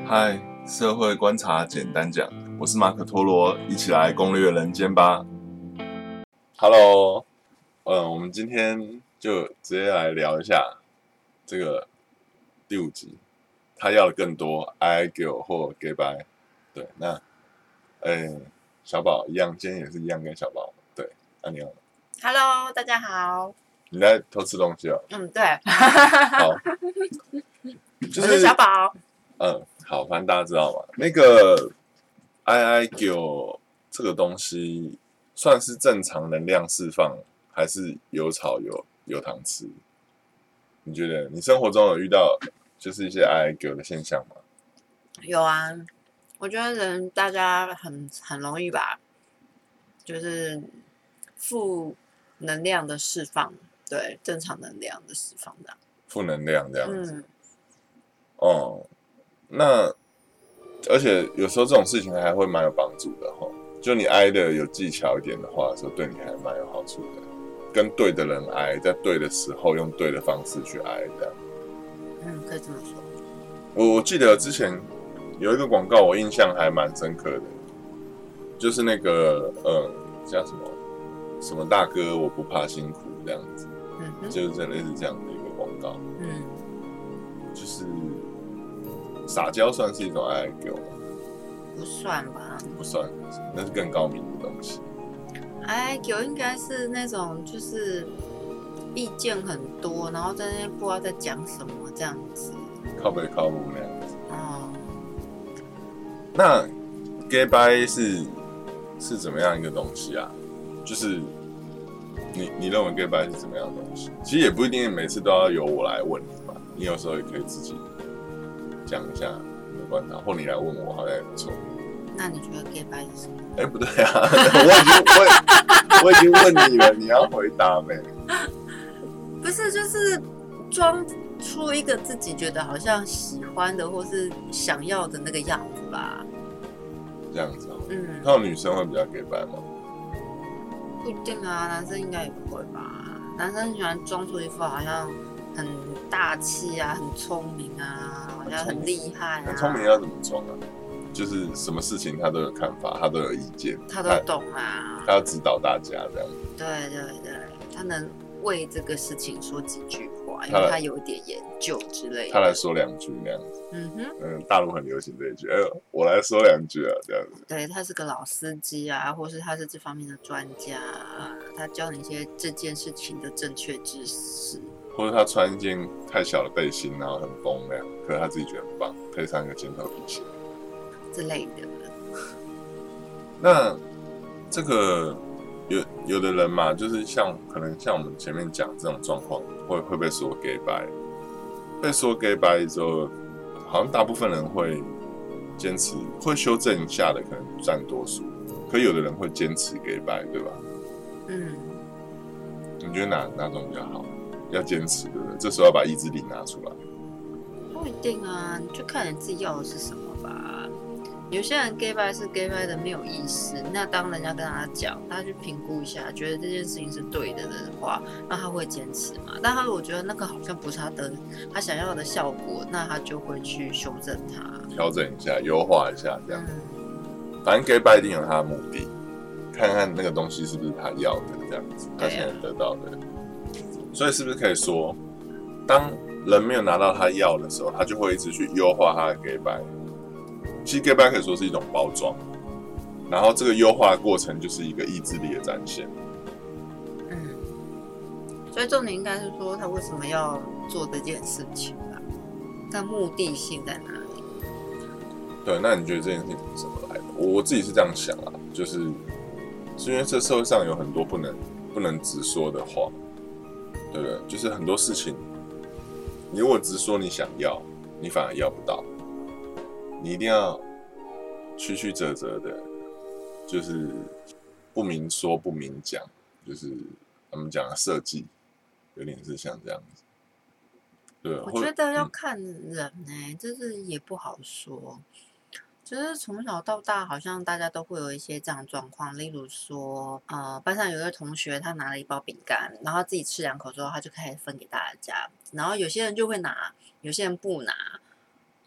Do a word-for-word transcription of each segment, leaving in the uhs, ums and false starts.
嗨，社会观察简单讲，我是马可托罗，一起来攻略人间吧。Hello， 嗯，我们今天就直接来聊一下这个第五集，他要的更多 ，I I 九或 Gay Bye。对，那，哎，小宝一样，今天也是一样跟小宝。对，那你好 ，Hello， 大家好。 你在偷吃东西哦？ 嗯，对。 好，就是、 我是小宝。 嗯，好，反正大家知道嘛，那个 I I 九这个东西算是正常能量释放，还是有草有有糖吃？你觉得你生活中有遇到就是一些 I I 九的现象吗？ 有啊，我觉得人大家很很容易吧，就是负能量的释放，对，正常能量的释放的。 负能量这样子。 嗯， 哦，那而且有时候这种事情还会蛮有帮助的哈。就你挨的有技巧一点的话，说对你还蛮有好处的。跟对的人挨，在对的时候用对的方式去挨，这样。 嗯，可以这么说。 我我记得之前有一个广告，我印象还蛮深刻的，就是那个呃叫什么什么大哥，我不怕辛苦这样子， 嗯哼， 就是类似这样的一个广告。 嗯， 就是撒娇算是一种爱给我吗？ 不算吧。 不算，那是更高明的东西。 哎，有应该是那种就是意见很多，然后在那边不知道在讲什么这样子。 靠北靠母那样子。 哦， 那 gay bye 是是怎么样一个东西啊？就是你你认为 gay bye 是怎么样的东西？其实也不一定每次都要由我来问你嘛，你有时候也可以自己讲一下你的观察，或你来问我，好像也不错。 那你觉得 gay bye 是什么？ 哎，不对啊，我已经我我已经问你了，你要回答没？ 不是，就是装出一个自己觉得好像喜欢的或是想要的那个样子吧。 这样子啊， 嗯， 看到女生会比较 gay bye 吗？ 不一定啊，男生应该也不会吧。男生很喜欢装出一副好像很大气啊，很聪明啊，好像很厉害啊。 很聪明要怎么装啊？就是什么事情他都有看法，他都有意见， 他都懂啊。 他要指导大家这样。 对对对，他能为这个事情说几句话，因为他有一点研究之类的。 他来说两句那样子。 嗯哼， 嗯，大陆很流行这一句，哎呦，我来说两句啊，这样子。 对，他是个老司机啊，或是他是这方面的专家啊，他教你一些这件事情的正确知识。 或者他穿一件太小的背心，然后很疯那样，可是他自己觉得很棒，配上一个尖头皮鞋之类的。 那这个有有的人嘛，就是像可能像我们前面讲这种状况，会会被说 gay bye， 被说 gay bye 之后，好像大部分人会坚持，会修正一下的可能占多数，可有的人会坚持 gay bye， 对吧？ 嗯， 你觉得哪哪种比较好？要坚持，对不对？这时候要把意志力拿出来。 不一定啊，你就看你自己要的是什么吧。有些人 gay bye 是 gay bye 的没有意识，那当人家跟他讲，他去评估一下，觉得这件事情是对的的话，那他会坚持嘛？但他如果觉得那个好像不是他的他想要的效果，那他就会去修正它， 调整一下，优化一下，这样。 嗯， 反正 gay bye 一定有他的目的，看看那个东西是不是他要的，这样子，他现在得到的。所以是不是可以说，当人没有拿到他要的时候，他就会一直去优化他的 gay bye。其实 gay bye 可以说是一种包装，然后这个优化的过程就是一个意志力的展现。 嗯，所以重点应该是说他为什么要做这件事情吧？他目的性在哪里？ 对，那你觉得这件事情是怎么来的？我我自己是这样想啊，就是是因为这社会上有很多不能不能直说的话，对不对？就是很多事情，你如果直说你想要，你反而要不到。你一定要曲曲折折的，就是不明说不明讲，就是他们讲的设计，有点是像这样子。对， 我觉得要看人呢、欸，就是也不好说。就是从小到大，好像大家都会有一些这样的状况，例如说，呃，班上有一个同学，他拿了一包饼干，然后他自己吃两口之后，他就开始分给大家，然后有些人就会拿，有些人不拿，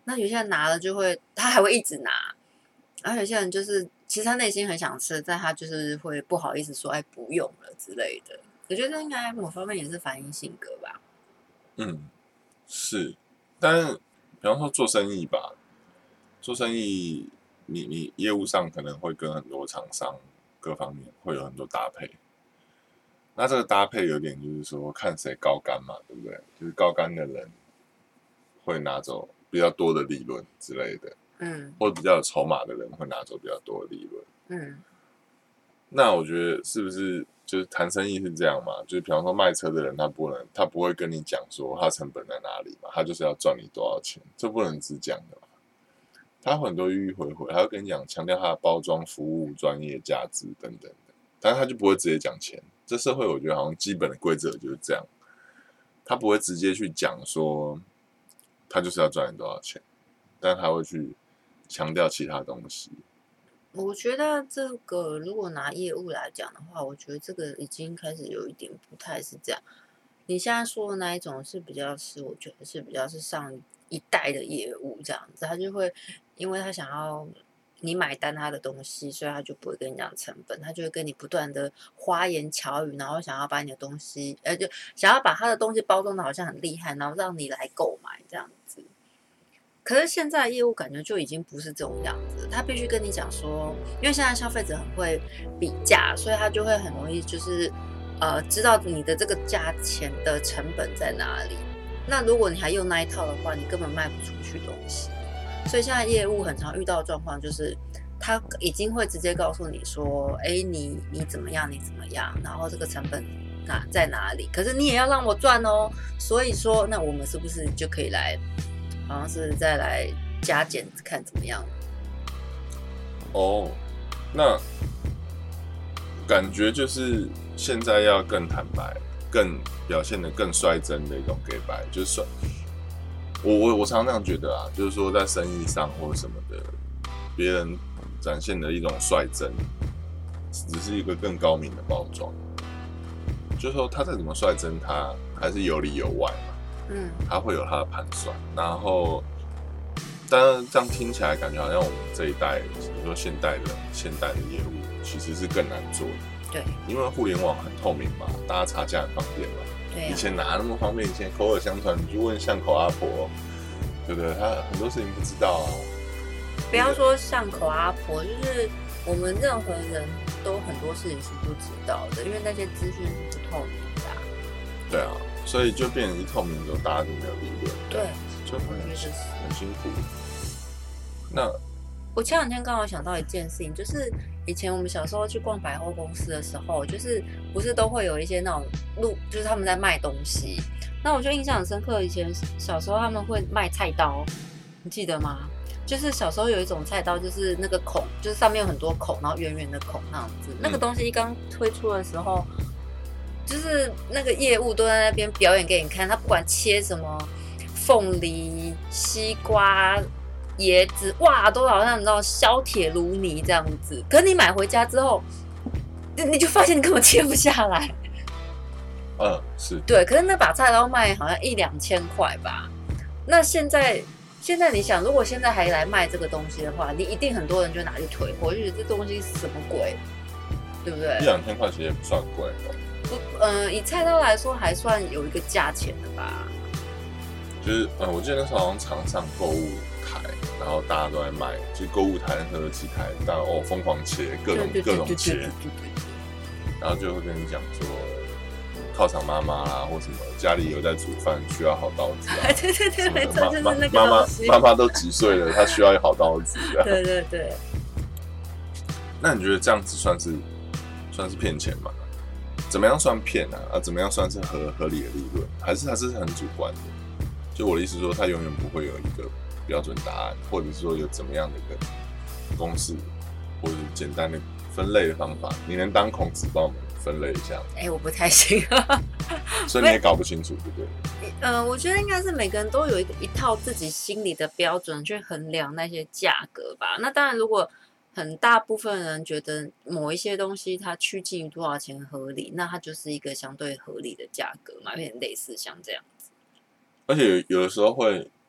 那有些人拿了就会，他还会一直拿，然后有些人就是其实他内心很想吃，但他就是会不好意思说，哎，不用了之类的。我觉得应该某方面也是反映性格吧。 嗯，是，但是比方说做生意吧，做生意你你业务上可能会跟很多厂商各方面会有很多搭配。那这个搭配有点就是说看谁高竿嘛，对不对？就是高竿的人会拿走比较多的利润之类的， 嗯， 或者比较有筹码的人会拿走比较多的利润。 嗯， 那我觉得是不是就是谈生意是这样嘛？就是比方说卖车的人，他不能他不会跟你讲说他成本在哪里嘛，他就是要赚你多少钱，这不能只讲的嘛。他很多迂迂回回，他会跟你讲强调他的包装、服务、专业、价值等等的，但是他就不会直接讲钱。这社会我觉得好像基本的规则就是这样，他不会直接去讲说他就是要赚你多少钱，但他会去强调其他东西。 我觉得这个如果拿业务来讲的话，我觉得这个已经开始有一点不太是这样。你现在说的那一种是比较是，我觉得是比较是上一代的业务这样子，他就会因为他想要你买单他的东西，所以他就不会跟你讲成本，他就会跟你不断的花言巧语，然后想要把你的东西，呃，就想要把他的东西包装的好像很厉害，然后让你来购买这样子。可是现在业务感觉就已经不是这种样子，他必须跟你讲说，因为现在消费者很会比价，所以他就会很容易就是呃知道你的这个价钱的成本在哪里。那如果你还用那一套的话，你根本卖不出去东西。所以现在业务很常遇到的状况就是，他已经会直接告诉你说，哎，你你怎么样，你怎么样，然后这个成本哪在哪里？可是你也要让我赚哦。所以说，那我们是不是就可以来？好像是再来加减看怎么样。 哦，那感觉就是现在要更坦白，更表现得更率真的一种给白，就是率我我我常常那样觉得啊，就是说在生意上或什么的，别人展现的一种率真，只是一个更高明的包装。就是说他再怎么率真，他还是有里有外嘛。 嗯， 他会有他的盘算，然后，当然这样听起来感觉好像我们这一代，你说现代的现代的业务其实是更难做的， 对， 因为互联网很透明嘛，大家查价很方便嘛。 对、啊， 以前哪那么方便？以前口耳相传，你就问巷口阿婆，对不对？他很多事情不知道啊。 不要说巷口阿婆，就是我们任何人都很多事情是不知道的，因为那些资讯是不透明的、啊。 对啊。所以就变成一透明之后，大家都没有利润， 对， 就会很很辛苦。那我前两天刚好想到一件事情，就是以前我们小时候去逛百货公司的时候，就是不是都会有一些那种路，就是他们在卖东西。那我就印象很深刻，以前小时候他们会卖菜刀，你记得吗？就是小时候有一种菜刀，就是那个孔，就是上面有很多孔，然后圆圆的孔那样子。那个东西刚推出的时候。就是那个业务都在那边表演给你看，他不管切什么凤梨、西瓜、椰子，哇，都好像你知道削铁如泥这样子。可是你买回家之后，你就发现你根本切不下来。 嗯，是对，可是那把菜刀卖好像一两千块吧。那现在，现在你想，如果现在还来卖这个东西的话，你一定很多人就拿去退货，就觉得这东西是什么鬼，对不对？ 一两千块其实也不算贵哦。 嗯、呃，以菜刀来说，还算有一个价钱的吧。 就是，呃，我记得那时候好像场上购物台，然后大家都在卖，就是购物台和机台，大家哦疯狂切，各种各种切，然后就会跟你讲说，靠场妈妈啦，或什么家里有在煮饭，需要好刀子啊。 对对对，没错，就是那个妈妈东西。 妈妈都几岁了，她需要好刀子。 对对对。 那你觉得这样子算是算是骗钱吗？怎么样算骗啊？啊，怎么样算是合合理的利润？还是它是很主观的？就我的意思说，它永远不会有一个标准答案，或者是说有怎么样的一个公式，或者是简单的分类的方法。你能当孔子帮我们分类一下吗？ 哎、欸，我不太行。 所以你也搞不清楚，对不对？ 呃，我觉得应该是每个人都有一个一套自己心里的标准去衡量那些价格吧。那当然，如果很大部分人觉得某一些东西它趋近于多少钱合理，那它就是一个相对合理的价格嘛，有点类似像这样子。 而且有的时候会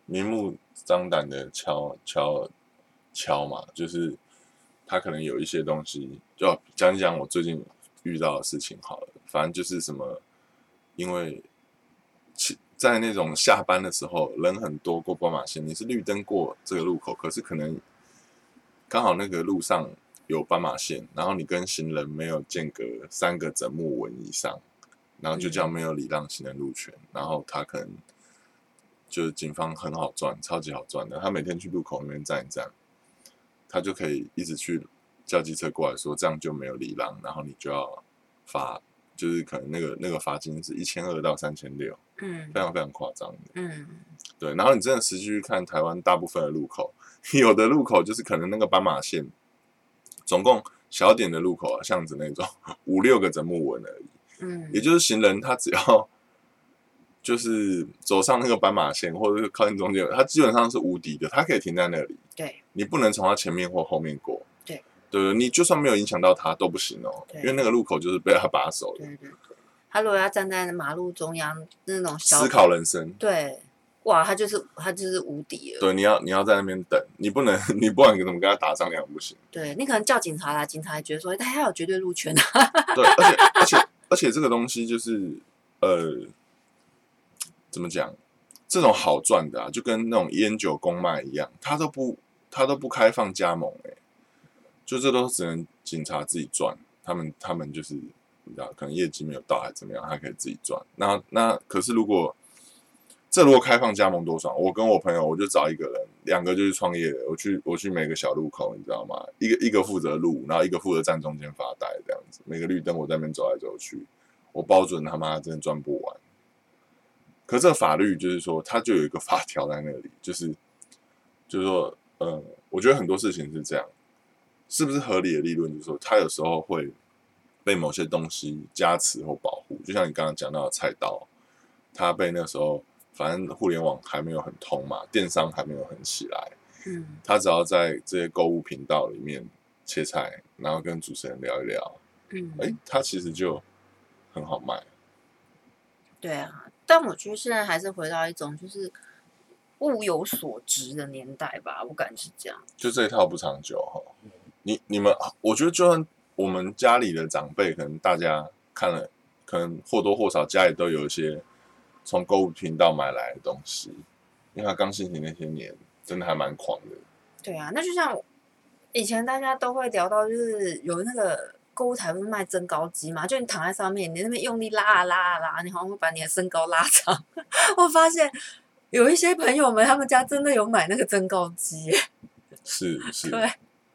明目张胆的敲敲敲嘛，就是他可能有一些东西，就讲讲我最近遇到的事情好了，反正就是什么，因为在那种下班的时候人很多过斑马线，你是绿灯过这个路口，可是可能刚好那个路上有斑马线，然后你跟行人没有间隔三个整木纹以上，然后就这样没有礼让行人路权，然后他可能就是警方很好赚，超级好赚的，他每天去路口那边站一站，他就可以一直去叫机车过来说这样就没有礼让，然后你就要罚，就是可能那个那个罚金是一千二到三千六，嗯，非常非常夸张的，嗯，对。然后你真的实际去看台湾大部分的路口，有的路口就是可能那个斑马线，总共小点的路口啊，巷子那种五六个整木纹而已，嗯，也就是行人他只要就是走上那个斑马线或者是靠近中间，他基本上是无敌的，他可以停在那里，对，你不能从他前面或后面过，对，对，你就算没有影响到他都不行哦，因为那个路口就是被他把守的。对对对， 他如果要站在马路中央那种小思考人生， 对，哇，他就是他就是无敌了。 对，你要你要在那边等，你不能你不管怎么跟他打商量不行。 对，你可能叫警察来，警察还觉得说他有绝对路权啊。 对，而且而且而且这个东西就是呃。怎么讲？这种好赚的啊，就跟那种烟酒公卖一样，他都不他都不开放加盟哎、欸，就这都只能警察自己赚，他们他们就是你知道，可能业绩没有到还怎么样，他可以自己赚。那那可是如果这如果开放加盟多爽！我跟我朋友我就找一个人，两个就去创业了。我去我去每个小路口，你知道吗？一个一个负责路，然后一个负责站中间发呆这样子。每个绿灯我在那边走来走去，我包准他妈真的赚不完。可这个法律就是说，它就有一个法条在那里，就是就是说，呃，我觉得很多事情是这样，是不是合理的利润？就是说，它有时候会被某些东西加持或保护，就像你刚刚讲到的菜刀，它被那时候反正互联网还没有很通嘛，电商还没有很起来，嗯，它只要在这些购物频道里面切菜，然后跟主持人聊一聊，嗯，哎，它其实就很好卖。 对啊。但我觉得现在还是回到一种就是物有所值的年代吧，我感觉是这样。 就这一套不长久哈。你你们，我觉得就算我们家里的长辈，可能大家看了，可能或多或少家里都有一些从购物频道买来的东西，因为他刚兴起那些年，真的还蛮狂的。 对啊，那就像以前大家都会聊到，就是有那个。购物台不是卖增高机嘛？就你躺在上面，你那边用力拉啊拉啊拉，你好像会把你的身高拉长。我发现有一些朋友们，他们家真的有买那个增高机。 是是， 对，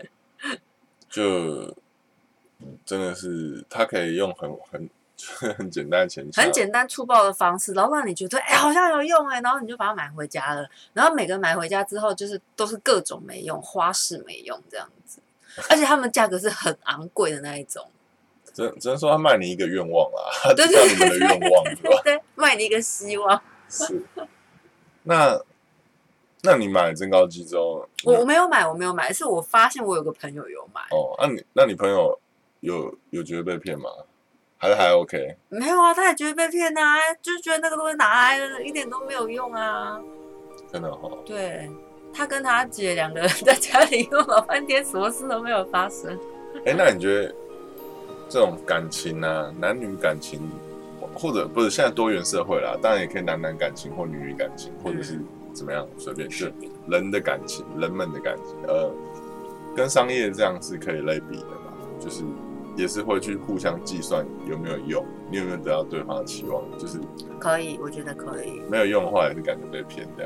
就真的是，他可以用很很很简单的钱， 很简单粗暴的方式，然后让你觉得哎、欸、好像有用哎、欸，然后你就把它买回家了。然后每个买回家之后，就是都是各种没用，花式没用这样子。而且他们价格是很昂贵的那一种， 只只能说他卖你一个愿望啦，他知道你们的愿望是吧？ 对，卖你一个希望。 是，那那你买了增高机之后， 我我没有买，我没有买，是我发现我有个朋友有买。 哦，那、啊、你那你朋友有有觉得被骗吗？还是还 OK？ 没有啊，他也觉得被骗啊，就是觉得那个东西拿来了一点都没有用啊。 真的哈、哦？ 对。他跟他姐两个人在家里用老半天，什么事都没有发生。 哎、欸，那你觉得这种感情啊，男女感情，或者不是现在多元社会啦，当然也可以男男感情或女女感情，或者是怎么样，随便就人的感情，人们的感情，呃，跟商业这样是可以类比的嘛，就是也是会去互相计算有没有用，你有没有得到对方的期望，就是可以，我觉得可以。 没有用的话，也是感觉被骗这样。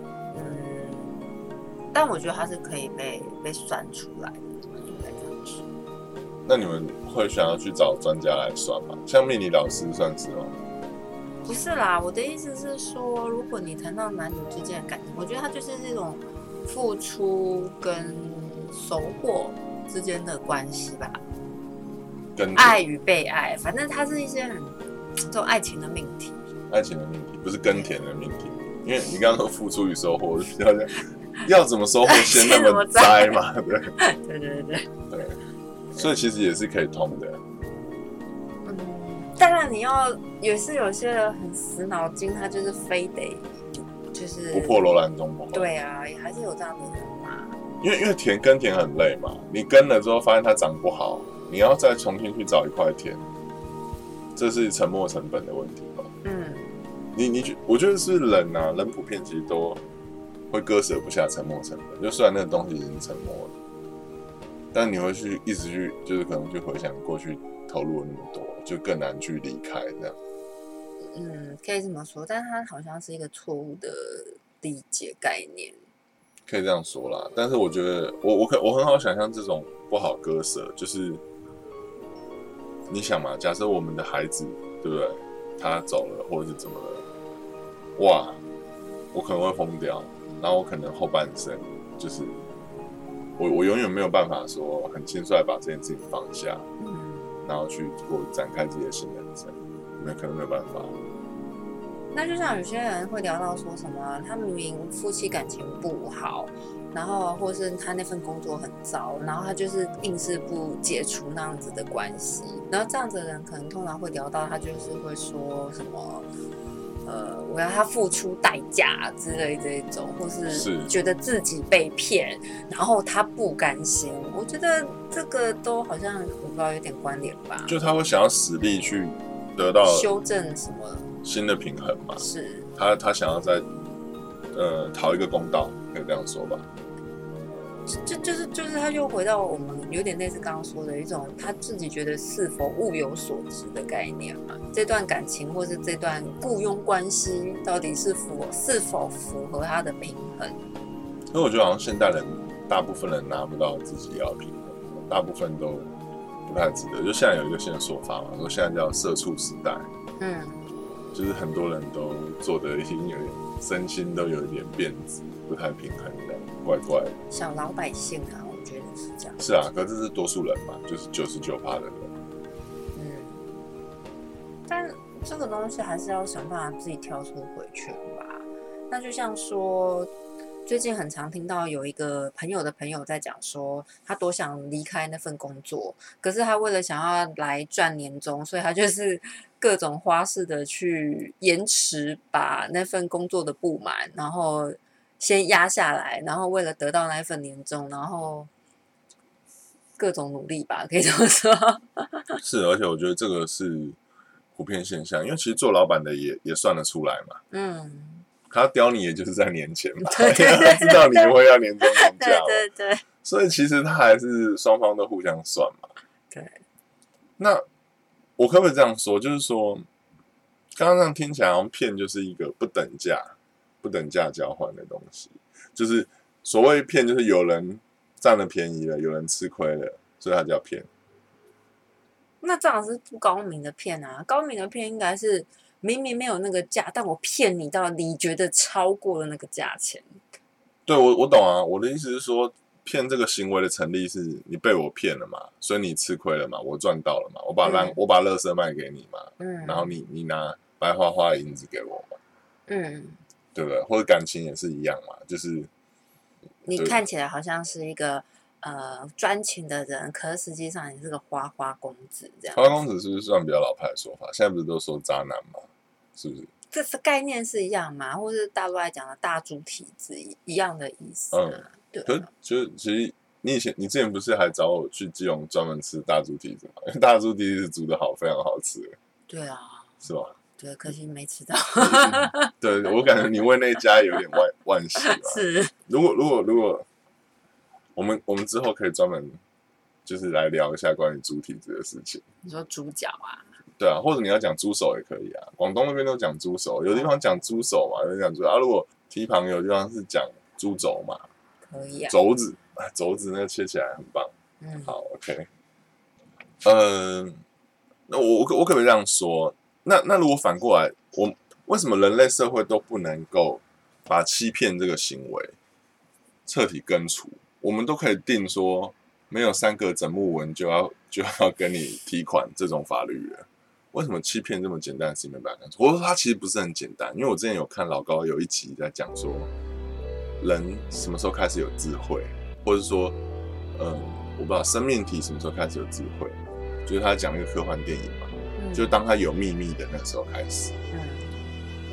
但我觉得它是可以被被算出来的，应该这样说。 那你们会想要去找专家来算吗？像命理老师算是吗？ 不是啦，我的意思是说，如果你谈到男女之间的感情，我觉得它就是这种付出跟收获之间的关系吧。跟爱与被爱，反正它是一些很这种爱情的命题。 爱情的命题不是耕田的命题，因为你刚刚说付出与收获，比较像。要怎么收获先那么栽嘛，对对对对对，所以其实也是可以通的。 嗯，当然你要也是有些人很死脑筋，他就是非得就就是不破楼兰中嘛。 对啊，还是有这样子的人嘛。 因为因为田耕田很累嘛，你耕了之后发现它长不好，你要再重新去找一块田，这是沉没成本的问题吧？ 嗯， 你你觉我觉得是人啊，人普遍其实都会割舍不下沉没成本，就虽然那个东西已经沉没了，但你会去一直去，就是可能去回想过去投入了那么多，就更难去离开这样。 嗯，可以这么说，但是它好像是一个错误的理解概念。 可以这样说啦，但是我觉得我我可我很好想象这种不好割舍，就是你想嘛，假设我们的孩子对不对，他走了或者是怎么了，哇，我可能会疯掉，然后我可能后半生就是我我永远没有办法说很轻率把这件事情放下， 嗯， 然后去过展开自己的新人生，没可能没有办法。 那就像有些人会聊到说什么，他明明夫妻感情不好，然后或是他那份工作很糟，然后他就是硬是不解除那样子的关系，然后这样子的人可能通常会聊到他就是会说什么，呃，我要他付出代价之类这一种，或是觉得自己被骗，然后他不甘心。我觉得这个都好像我不知道有点关联吧， 就他会想要使力去得到修正什么新的平衡嘛？ 是他他想要在呃讨一个公道，可以这样说吧？ 就就是就是他又回到我们有点类似刚刚说的一种他自己觉得是否物有所值的概念嘛？这段感情或是这段雇佣关系到底是否是否符合他的平衡？ 所以我觉得好像现代人大部分人拿不到自己要的平衡，大部分都不太值得。就现在有一个新的说法嘛，说现在叫社畜时代。嗯。就是很多人都做的已经有点身心都有一点变质，不太平衡的，怪怪的。 小老百姓啊，我觉得是这样。 是啊，可是这是多数人嘛，就是九十九趴的人。 嗯，但这个东西还是要想办法自己跳出回圈吧。那就像说，最近很常听到有一个朋友的朋友在讲说，他多想离开那份工作，可是他为了想要来赚年终，所以他就是各种花式的去延迟把那份工作的不满，然后先压下来，然后为了得到那份年终，然后各种努力吧，可以这么说。 是，而且我觉得这个是普遍现象，因为其实做老板的也也算得出来嘛。嗯。他刁你也就是在年前嘛，因为他知道你会要年终年假， 对对对， 所以其实他还是双方都互相算嘛。 对。 那我可不可以这样说？就是说，刚刚这样听起来好像骗就是一个不等价、不等价交换的东西。就是所谓骗，就是有人占了便宜了，有人吃亏了，所以他叫骗。 那这样是不高明的骗啊！高明的骗应该是。明明没有那个价，但我骗你到你觉得超过了那个价钱。 对，我我懂啊，我的意思是说，骗这个行为的成立是你被我骗了嘛，所以你吃亏了嘛，我赚到了嘛，我把烂、嗯、我把垃圾卖给你嘛，嗯，然后你你拿白花花的银子给我嘛，嗯，对不对？或者感情也是一样嘛，就是你看起来好像是一个。呃，专情的人，可是实际上你是个花花公子，这样。 花花公子是不是算比较老派的说法？现在不是都说渣男吗？是不是？ 这是概念是一样嘛，或是大陆来讲的大猪体质一样的意思、啊。嗯，对、啊。 可是就是其实你以前你之前不是还找我去基隆专门吃大猪蹄子吗？因为大猪蹄子煮的好，非常好吃。 对啊。 是吧？ 对，可惜没吃到。 对，我感觉你为那家有点惋惋惜吧。 是。 如果如果如果。我们我们之后可以专门就是来聊一下关于猪蹄子的事情。 你说猪脚啊？ 对啊，或者你要讲猪手也可以啊。广东那边都讲猪手，有地方讲猪手嘛，有地方讲猪啊。如果蹄膀有地方是讲猪肘嘛， 可以啊。 肘子，肘子那个切起来很棒。嗯，好 ，OK。嗯、呃，那我我我可不可以这样说？那那如果反过来，我为什么人类社会都不能够把欺骗这个行为彻底根除？我们都可以定说，没有三个整木文就要就要跟你提款这种法律了。为什么欺骗这么简单的事情没办法干？我说它其实不是很简单，因为我之前有看老高有一集在讲说，人什么时候开始有智慧，或者说，嗯，我不知道生命体什么时候开始有智慧，就是他讲一个科幻电影嘛，嗯、就是当他有秘密的那时候开始。嗯、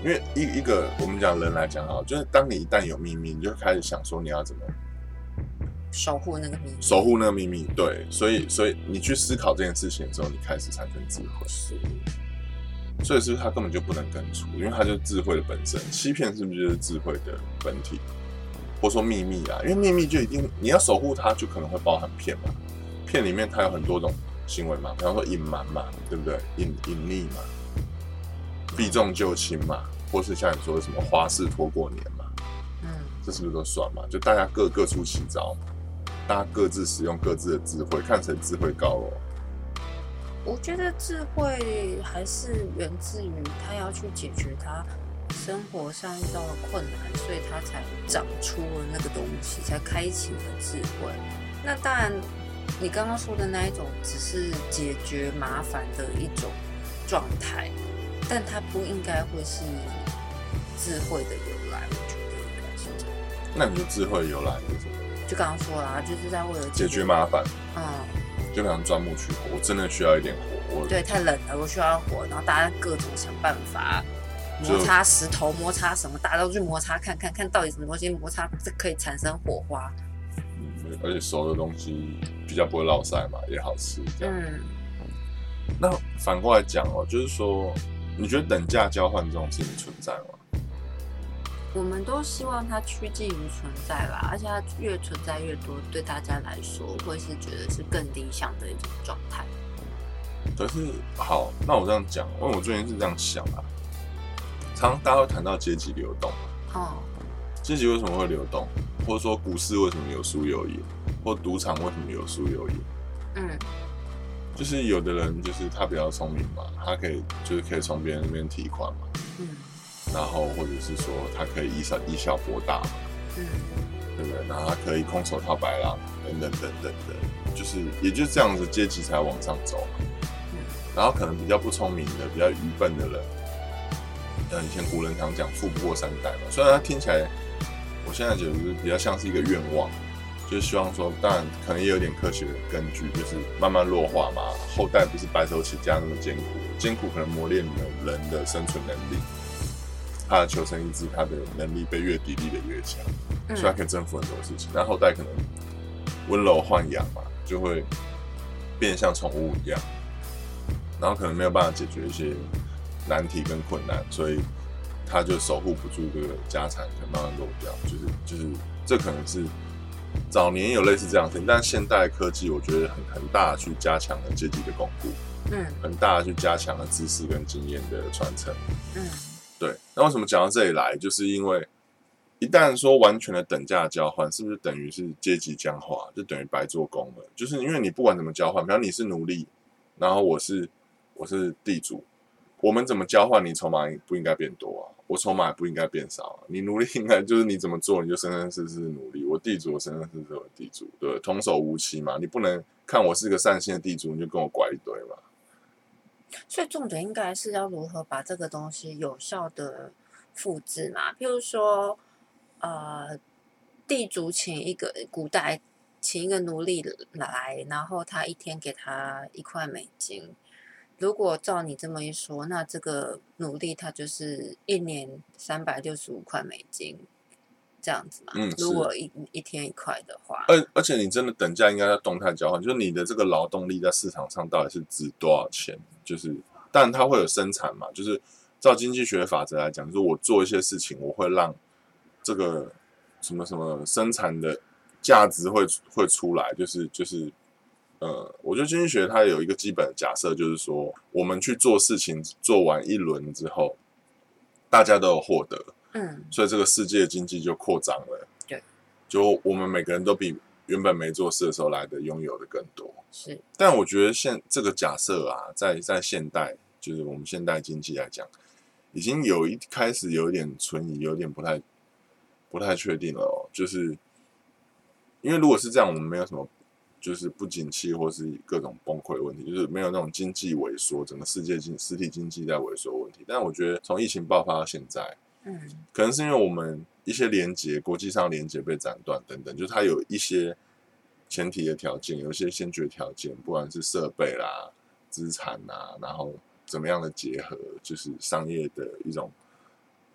因为一一个我们讲人来讲啊，就是当你一旦有秘密，你就开始想说你要怎么守护那个秘密， 守护那个秘密。对，所以所以你去思考这件事情之后，你开始产生智慧。 是， 所以是不是他根本就不能根除？因为他就是智慧的本身。欺骗是不是就是智慧的本体？或者说秘密啊？因为秘密就一定你要守护它，就可能会包含骗嘛。骗里面它有很多种行为嘛，比方说隐瞒嘛，对不对？隐隐匿嘛，避重就轻嘛，或是像你说的什么花式拖过年嘛， 嗯， 这是不是都算嘛？就大家各各出奇招嘛，大家各自使用各自的智慧，看谁智慧高哦。 我觉得智慧还是源自于他要去解决他生活上遇到的困难，所以他才长出了那个东西，才开启了智慧。那当然，你刚刚说的那一种只是解决麻烦的一种状态，但它不应该会是智慧的由来。我觉得应该是这样。 那你说智慧由来是什么？ 就刚刚说啦，就是在为了解决麻烦。 嗯。 就好像钻木取火，我真的需要一点火。我对，太冷了，我需要火，然后大家各种想办法摩擦石头，摩擦什么，大家都去摩擦看看看到底什么东西摩擦可以产生火花。 嗯，而且熟的东西比较不会落腮嘛，也好吃。嗯。那反过来讲哦，就是说，你觉得等价交换这种事情存在吗？ 我们都希望它趋近于存在啦，而且它越存在越多，对大家来说会是觉得是更理想的一种状态。 可是好，那我这样讲，因为我最近是这样想啊，常常大家会谈到阶级流动，哦，阶级为什么会流动，或者说股市为什么有输有赢，或赌场为什么有输有赢？嗯，就是有的人就是他比较聪明嘛，他可以就是可以从别人那边提款嘛，嗯。然后或者是说他可以以小以小博大嘛，嗯，对不对？然后他可以空手套白狼等等等等的，就是也就是这样子阶级才往上走嘛。嗯，然后可能比较不聪明的、比较愚笨的人，像以前古人常讲富不过三代嘛。虽然他听起来，我现在觉得是比较像是一个愿望，就是希望说，当然可能也有点科学的根据，就是慢慢弱化嘛，后代不是白手起家那么艰苦，艰苦可能磨练了人的生存能力。他的求生意志，他的能力被越砥砺的越强，嗯，所以他可以征服很多事情。然后后代可能温柔豢养嘛，就会变像宠物一样，然后可能没有办法解决一些难题跟困难，所以他就守护不住这个家产，可能慢慢漏掉。就是就是这可能是早年有类似这样的事情，但现代科技我觉得很很大的去加强了阶级的巩固，嗯，很大的去加强了知识跟经验的传承，嗯。对，那为什么讲到这里来？就是因为一旦说完全的等价交换，是不是等于是阶级僵化，就等于白做工了？就是因为你不管怎么交换，比方你是奴隶，然后我是我是地主，我们怎么交换，你筹码不应该变多啊，我筹码也不应该变少啊。你奴隶应该就是你怎么做，你就生生世世奴隶；我地主，我生生世世为地主，对，童叟无欺嘛。你不能看我是个善心的地主，你就跟我拐一堆嘛。 所以重点应该是要如何把这个东西有效的复制嘛？譬如说，呃，地主请一个古代请一个奴隶来，然后他一天给他一块美金。如果照你这么一说，那这个奴隶他就是一年三百六十五块美金这样子嘛？嗯，如果一一天一块的话， 而而且你真的等价应该要动态交换，就是你的这个劳动力在市场上到底是值多少钱？就是，当然它会有生产嘛，就是照经济学法则来讲，就是我做一些事情，我会让这个什么什么生产的价值会会出来，就是就是，呃，我觉得经济学它有一个基本的假设，就是说我们去做事情做完一轮之后，大家都有获得，嗯，所以这个世界经济就扩张了， 对， 就我们每个人都比原本没做事的时候来的拥有的更多。 是， 但我觉得现这个假设啊，在在现代，就是我们现代经济来讲，已经有一开始有一点存疑，有点不太不太确定了哦。就是因为如果是这样，我们没有什么就是不景气或是各种崩溃的问题，就是没有那种经济萎缩，整个世界经实体经济在萎缩的问题。但我觉得从疫情爆发到现在，嗯，可能是因为我们一些连结，国际上连结被斩断等等，就是它有一些前提的条件，有一些先决条件，不管是设备啦、资产啦，然后怎么样的结合，就是商业的一种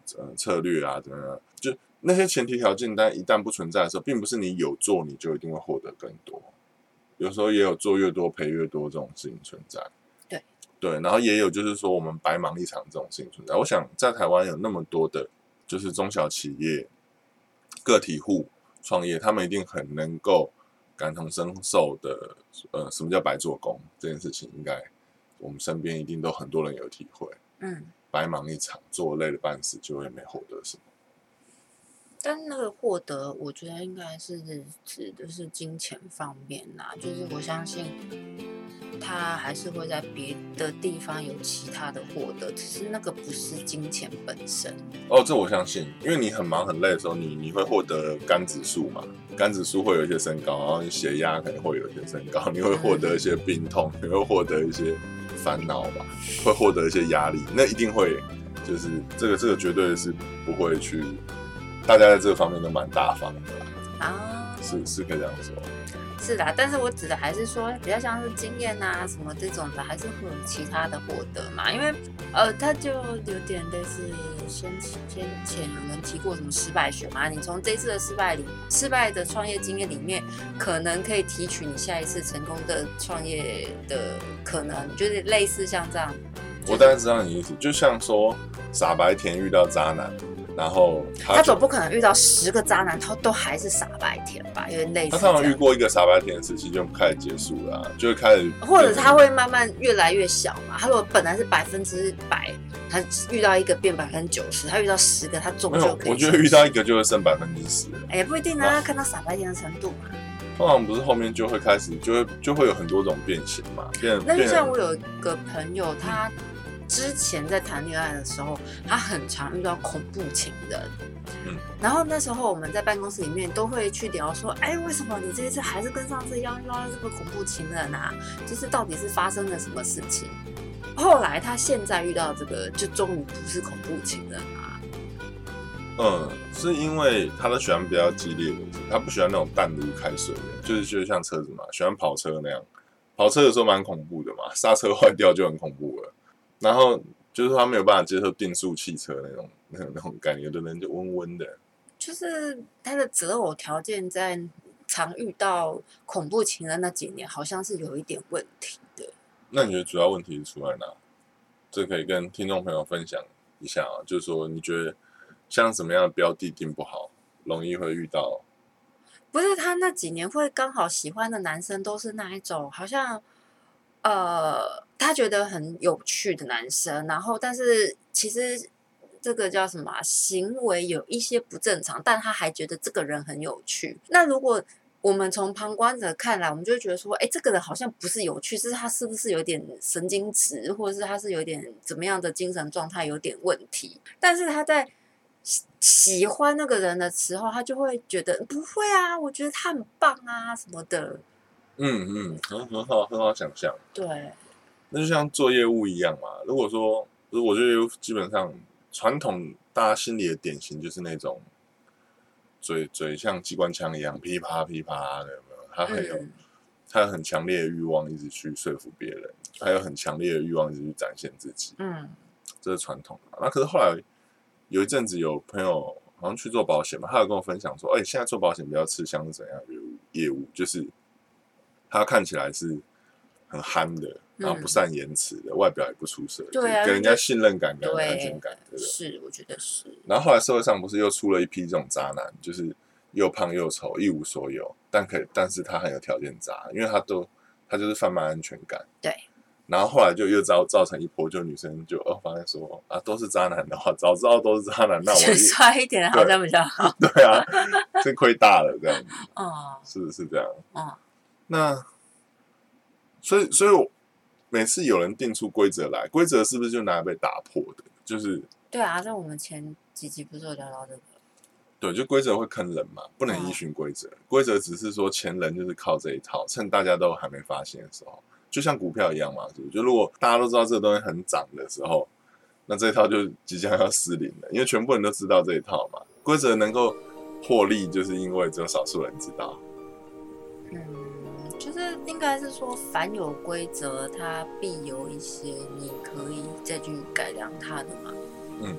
呃策略啊，怎么样？就那些前提条件，但一旦不存在的时候，并不是你有做你就一定会获得更多。有时候也有做越多赔越多这种事情存在。 对对，然后也有就是说我们白忙一场这种事情存在。我想在台湾有那么多的，就是中小企业、个体户创业，他们一定很能够感同身受的。呃，什么叫白做工这件事情，应该我们身边一定都很多人有体会。 嗯， 白忙一场，做累了半死，就会没获得什么。 但那个获得，我觉得应该是指的是金钱方面啦，就是我相信他还是会在别的地方有其他的获得，只是那个不是金钱本身。 哦，这我相信，因为你很忙很累的时候，你你会获得肝指数嘛，肝指数会有一些升高，然后你血压可能会有一些升高，你会获得一些病痛，你会获得一些烦恼嘛，会获得一些压力，那一定会，就是这个这个绝对是不会去。大家在这个方面都蛮大方的啦， 啊， 是是可以这样说。 是的，但是我指的还是说比较像是经验啊什么这种的，还是会有其他的获得嘛。因为呃，它就有点类似先先前有人提过什么失败学嘛，你从这次的失败里失败的创业经验里面，可能可以提取你下一次成功的创业的可能，就是类似像这样。 我大概知道你的意思，就像说傻白甜遇到渣男。然后 他, 他总不可能遇到十个渣男，他都还是傻白甜吧？有点类似。 他通常遇过一个傻白甜的时期就开始结束了、啊，就会开始， 或者他会慢慢越来越小嘛。他如果本来是百分之百，他遇到一个变百分之九十，他遇到十个，他终究可以。 我觉得遇到一个就会剩百分之十。 哎，也不一定啊，看他傻白甜的程度嘛。 通常不是后面就会开始，就会就会有很多种变形嘛。变那就像我有一个朋友，他。之前在谈恋爱的时候，他很常遇到恐怖情人，嗯，然后那时候我们在办公室里面都会去聊说，哎，为什么你这一次还是跟上次一样遇到这个恐怖情人啊？就是到底是发生了什么事情？后来他现在遇到这个，就终于不是恐怖情人啊。 嗯，是因为他都喜欢比较激烈的，他不喜欢那种淡如开水的，就是就像车子嘛，喜欢跑车那样，跑车的时候蛮恐怖的嘛，刹车坏掉就很恐怖了。然后就是他没有办法接受定速汽车那种那种那种感觉，有的人就温温的。 就是他的择偶条件在常遇到恐怖情人那几年，好像是有一点问题的。 那你觉得主要问题是出在哪？这可以跟听众朋友分享一下啊，就是说你觉得像什么样的标的定不好，容易会遇到？ 不是他那几年会刚好喜欢的男生都是那一种，好像。呃，他觉得很有趣的男生，然后但是其实这个叫什么、啊、行为有一些不正常，但他还觉得这个人很有趣。那如果我们从旁观者看来，我们就会觉得说，哎，这个人好像不是有趣，是他是不是有点神经质，或者是他是有点怎么样的精神状态有点问题？但是他在喜欢那个人的时候，他就会觉得不会啊，我觉得他很棒啊什么的。 嗯嗯，很很好，很好想象。 对， 那就像做业务一样嘛。如果说，我觉得基本上传统大家心里的典型就是那种嘴嘴像机关枪一样噼啪噼啪的，有没有？他很有，嗯、他有很强烈的欲望，一直去说服别人，还有很强烈的欲望，一直去展现自己。嗯，这是传统的。那可是后来有一阵子有朋友好像去做保险嘛，他有跟我分享说，哎、欸，现在做保险比较吃香是怎样的业务？就是他看起来是很憨的，然后不善言辞的，嗯、外表也不出色， 对啊， 给人家信任感跟安全感，对不对？ 是，我觉得是。 然后后来社会上不是又出了一批这种渣男，就是又胖又丑，一无所有，但可以，但是他很有条件渣，因为他都他就是贩卖安全感。 对。 然后后来就又造造成一波，就女生就哦发现说啊都是渣男的话，早知道都是渣男，那我帅一点好像比较好。 对啊，这亏大了这样子。 哦， 是是这样。 哦。 那，所以，所以我每次有人定出规则来，规则是不是就拿来被打破的？就是对啊，就我们前几集不是有聊到这个？ 对，就规则会坑人嘛，不能依循规则。规则只是说前人就是靠这一套，趁大家都还没发现的时候，就像股票一样嘛，是不是？就如果大家都知道这个东西很涨的时候，那这一套就即将要失灵了，因为全部人都知道这一套嘛。规则能够获利，就是因为只有少数人知道。 嗯，就是应该是说，凡有规则，它必有一些你可以再去改良它的嘛。嗯，对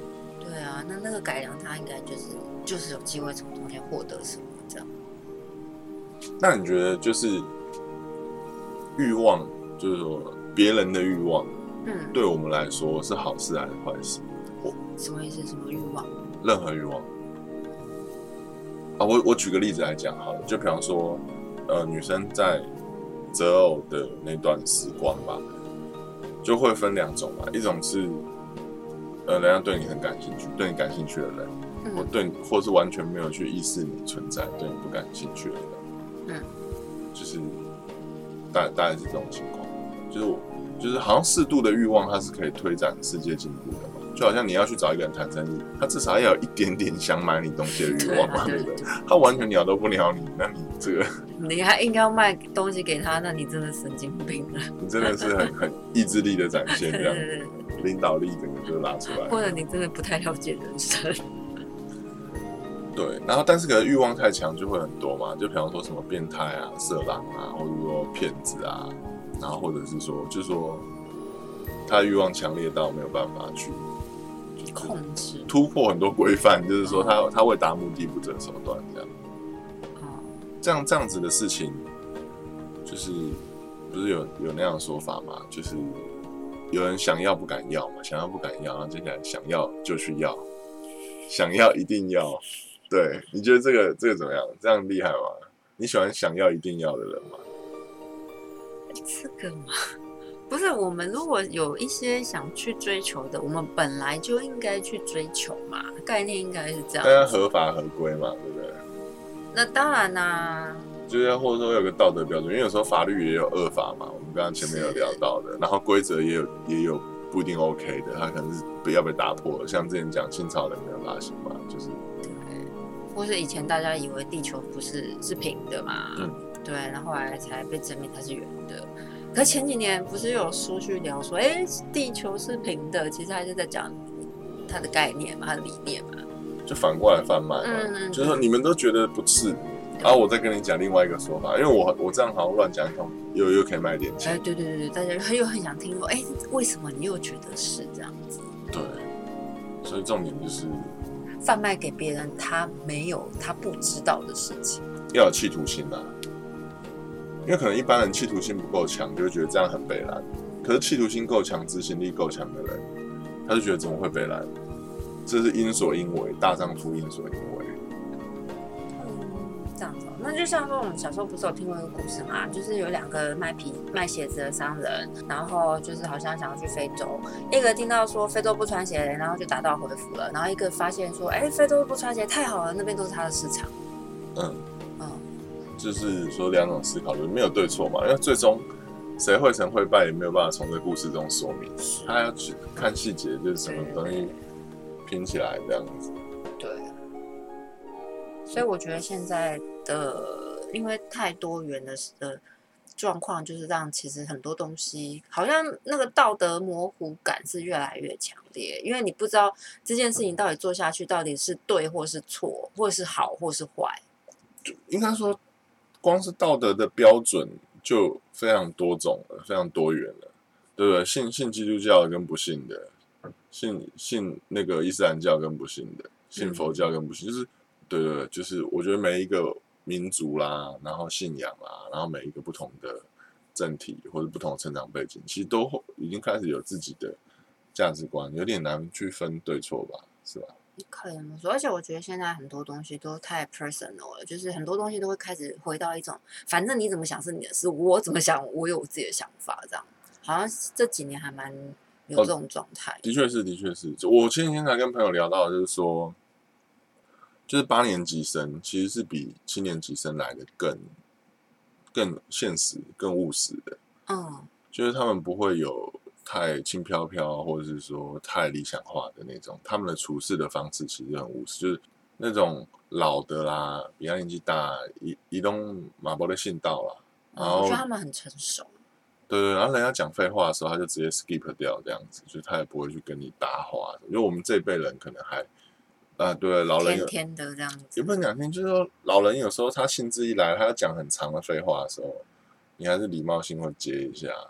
对啊，那那个改良它应该就是就是有机会从中间获得什么这样。 那你觉得就是欲望，就是说别人的欲望， 嗯， 对我们来说是好事还是坏事？ 什么意思？什么欲望？ 任何欲望啊，我我举个例子来讲好了，就比方说，呃，女生在择偶的那段时光吧，就会分两种嘛，一种是，呃，人家对你很感兴趣，对你感兴趣的人， 嗯、 或对你，或是完全没有去意识你存在，对你不感兴趣的人， 嗯， 就是大大概是这种情况，就是我就是好像适度的欲望，它是可以推展世界进步的嘛。就好像你要去找一个人谈生意，他至少要有一点点想买你东西的欲望嘛，对不对？他完全鸟都不鸟你，那你这个你还硬要卖东西给他，那你真的神经病了。 你真的是很很意志力的展现，这样领导力整个就拉出来。 或者你真的不太了解人生。 对，然后但是可能欲望太强就会很多嘛，就比方说什么变态啊、色狼啊，或者说骗子啊，然后或者是说，就是说他的欲望强烈到没有办法去。 控制突破很多规范，就是说他他为达目的不择手段，这样，这样这样子的事情，就是不是有有那样的说法嘛？就是有人想要不敢要嘛，想要不敢要，然后接下来想要就去要，想要一定要，对，你觉得这个这个怎么样？这样厉害吗？你喜欢想要一定要的人吗？ 这个嘛。不是，我们如果有一些想去追求的，我们本来就应该去追求嘛，概念应该是这样。 大家合法合规嘛，对不对？ 那当然啦、啊， 就是或者说有个道德标准，因为有时候法律也有恶法嘛，我们刚刚前面有聊到的，然后规则也有也有不一定 OK 的，它可能是不要被打破的。像之前讲清朝人没有拉刑嘛，就是对，或是以前大家以为地球不是是平的嘛，嗯，对，然后后来才被证明它是圆的。可前几年不是有书去聊说，哎，地球是平的，其实还是在讲它的概念嘛，它的理念嘛， 就反过来贩卖嘛，嗯、就是说你们都觉得不是，然后我再跟你讲另外一个说法，因为我我这样好像乱讲一通，又又可以卖点钱。 哎，对对对，大家又很想听说，哎，为什么你又觉得是这样子？ 对，所以重点就是贩卖给别人他没有他不知道的事情， 要有企图心啊。因为可能一般人企图心不够强，就会觉得这样很北蓝。可是企图心够强、执行力够强的人，他就觉得怎么会北蓝？这是因所应为，大丈夫因所应为。 嗯，这样子。那就像说我们小时候不是有听过一个故事嘛，就是有两个卖皮卖鞋子的商人，然后就是好像想要去非洲，一个听到说非洲不穿鞋，然后就打道回府了，然后一个发现说，哎，非洲不穿鞋太好了，那边都是他的市场。 嗯。就是说两种思考，就是没有对错嘛，因为最终谁会成会败也没有办法从这故事中说明，他要去看细节，就是什么东西拼起来这样子。 对，所以我觉得现在的因为太多元的的状况，就是让其实很多东西好像那个道德模糊感是越来越强烈，因为你不知道这件事情到底做下去到底是对或是错，或是好或是坏。 就应该说。光是道德的标准就非常多种了，非常多元了，对不对？信信基督教跟不信的，信信那个伊斯兰教跟不信的，信佛教跟不信，嗯、就是对对对，就是我觉得每一个民族啦，然后信仰啦，然后每一个不同的政体或者不同的成长背景，其实都已经开始有自己的价值观，有点难去分对错吧，是吧？ 可以这么说，而且我觉得现在很多东西都太 personal 了，就是很多东西都会开始回到一种，反正你怎么想是你的事，我怎么想我有我自己的想法，这样好像这几年还蛮有这种状态、哦。 的确是，的确是。我前几天才跟朋友聊到，就是说，就是八年级生其实是比七年级生来的更更现实、更务实的。嗯，就是他们不会有。太轻飘飘，或者是说太理想化的那种，他们的处事的方式其实很务实，就是那种老的啦，比他年纪大，移移动马博的信道啦，然后、 嗯、我觉得他们很成熟。 对对，然后人家讲废话的时候，他就直接 skip 掉这样子，就他也不会去跟你搭话，因为我们这一辈人可能还啊，对，老人天天的这样子， 也不能讲天，就是说老人有时候他兴致一来，他要讲很长的废话的时候，你还是礼貌性会接一下。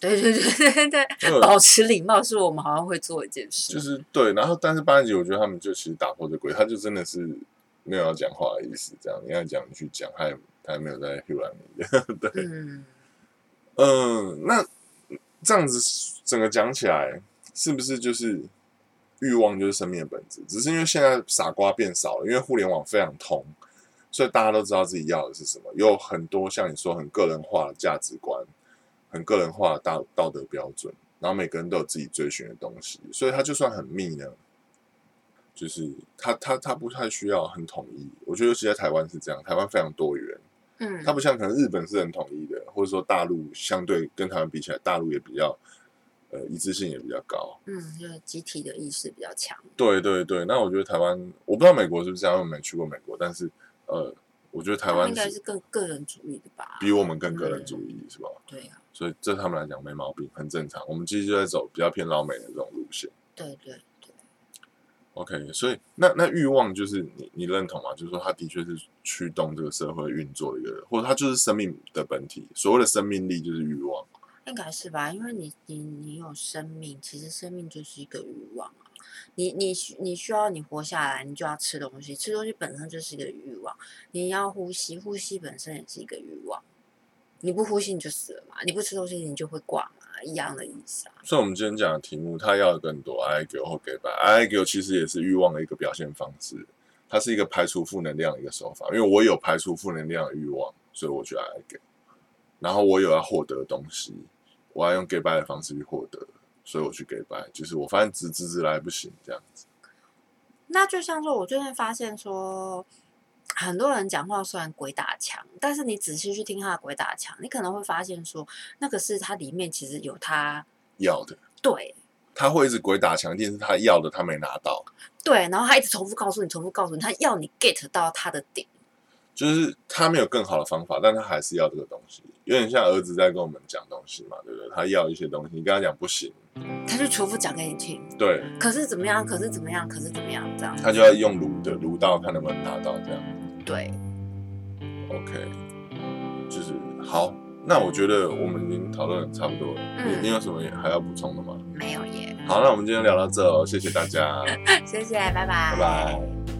对对对对对，保持礼貌是我们好像会做一件事。 就是对，然后但是八年级我觉得他们就其实打破这规，他就真的是没有要讲话的意思，这样你要讲你去讲，他也他也没有在 Q 你的，对，嗯嗯、呃，那这样子整个讲起来，是不是就是欲望就是生命的本质？只是因为现在傻瓜变少了，因为互联网非常通。所以大家都知道自己要的是什么，有很多像你说很个人化的价值观，很个人化的道道德标准，然后每个人都有自己追寻的东西，所以他就算很密呢，就是他他他不太需要很统一。我觉得尤其在台湾是这样，台湾非常多元，嗯，它不像可能日本是很统一的，或者说大陆相对跟台湾比起来，大陆也比较呃一致性也比较高， 嗯，就是集体的意识比较强。 对对对，那我觉得台湾，我不知道美国是不是这样，因为我没去过美国，但是。呃，我觉得台湾应该是更个人主义的吧， 比我们更个人主义，嗯、是吧？ 对啊， 所以这他们来讲没毛病，很正常。我们其实就在走比较偏老美的这种路线。 对对对。 OK， 所以那那欲望就是你你认同吗？就是说它的确是驱动这个社会运作的一个人，或者它就是生命的本体。所谓的生命力就是欲望， 应该是吧？因为你你你有生命，其实生命就是一个欲望。你你你需要你活下来，你就要吃东西，吃东西本身就是一个欲望。你要呼吸，呼吸本身也是一个欲望。你不呼吸你就死了嘛，你不吃东西你就会挂嘛，一样的意思啊。 所以我们今天讲的题目，他要的更多 ，I give 或 give back，I give 其实也是欲望的一个表现方式，它是一个排除负能量的一个手法。因为我有排除负能量的欲望，所以我去 I give， 然后我有要获得的东西，我要用 give back 的方式去获得。所以我去给白，就是我发现直直直来不行这样子。 那就像说，我最近发现说，很多人讲话虽然鬼打墙，但是你仔细去听他的鬼打墙，你可能会发现说，那个是他里面其实有他要的。 对， 他会一直鬼打墙，一定是他要的他没拿到。 对，然后他一直重复告诉你，重复告诉你，他要你 get 到他的点。 就是他没有更好的方法，但他还是要这个东西，有点像儿子在跟我们讲东西嘛，对不对？他要一些东西，你跟他讲不行， 他就重复讲给你听。 对， 可是怎么样？可是怎么样？可是怎么样？这样， 他就要用撸的撸到看能不能拿到这样。 对 ，OK， 就是好。那我觉得我们已经讨论差不多了，嗯、你你有什么还要补充的吗？ 没有耶。 好，那我们今天聊到这哦，谢谢大家， 谢谢，拜拜， 拜拜。